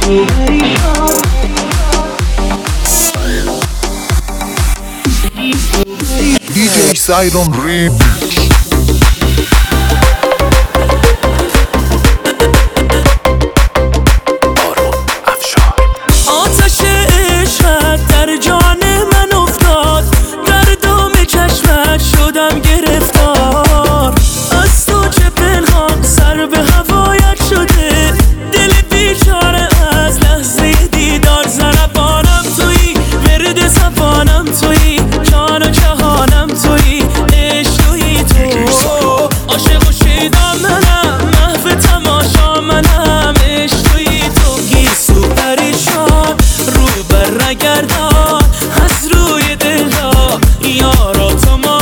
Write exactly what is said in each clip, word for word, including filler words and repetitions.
دی جی سایرون ریمیکس. شدم گرفتار از تو که پنهان سر به هوایت شده، دل بیچاره از لحظه دیدار. ضربانم تویی، ورد زبانم تویی، جان و جهانم تویی، عشق تویی تو. عاشق و شیدا منم، محو تماشا منم، عشق تویی تو. گیسو پریشان رو بر نگردان از روی دلها، یارا تو ما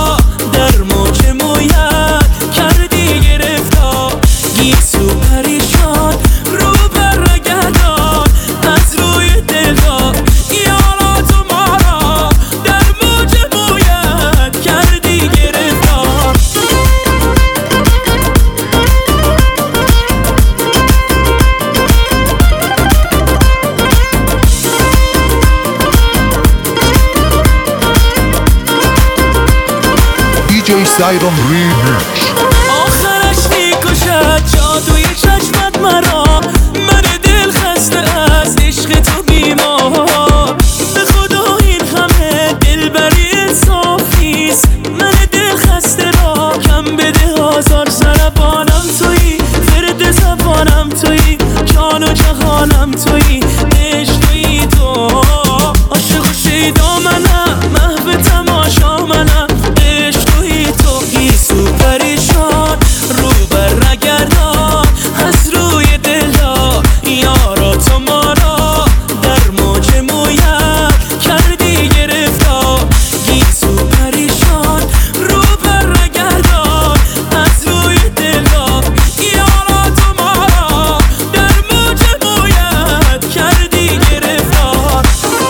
دی جی سایرون ریمیکس. آخرش میکشد جادوی چشمت مرا، من دل خسته از عشق تو بیمار. به خدا این همه دلبری انصاف نیست، من دل خسته را کم بده آزار. ضربانم تویی، ورد زبانم تویی، جان و جهانم تویی، عشق تویی تو. عاشق و شیدا منم، محو تماشا منم، عشق تویی تو. گیسو پریشان رو بر نگردان از روی دلها، یارا تو ما را در موج مویت کردی گرفتار. گیسو پریشان رو بر نگردان از روی دلها، یارا تو ما را در موج مویت کردی گرفتار.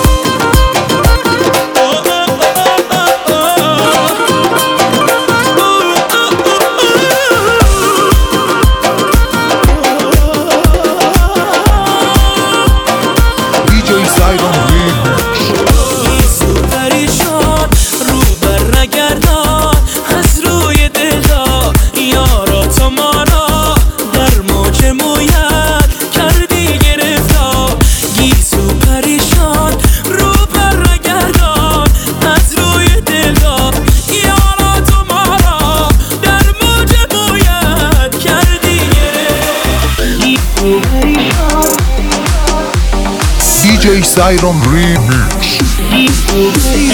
دی جی سایرون ریمیکس. گیسو پریشان رو بر نگردان از روی دلها، یارا تو ما را در موج مویت کردی گرفتار. گیسو پریشان رو بر نگردان از روی دلها، یارا تو ما را در موج مویت کردی گرفتار. دی جی سایرون ریمیکس.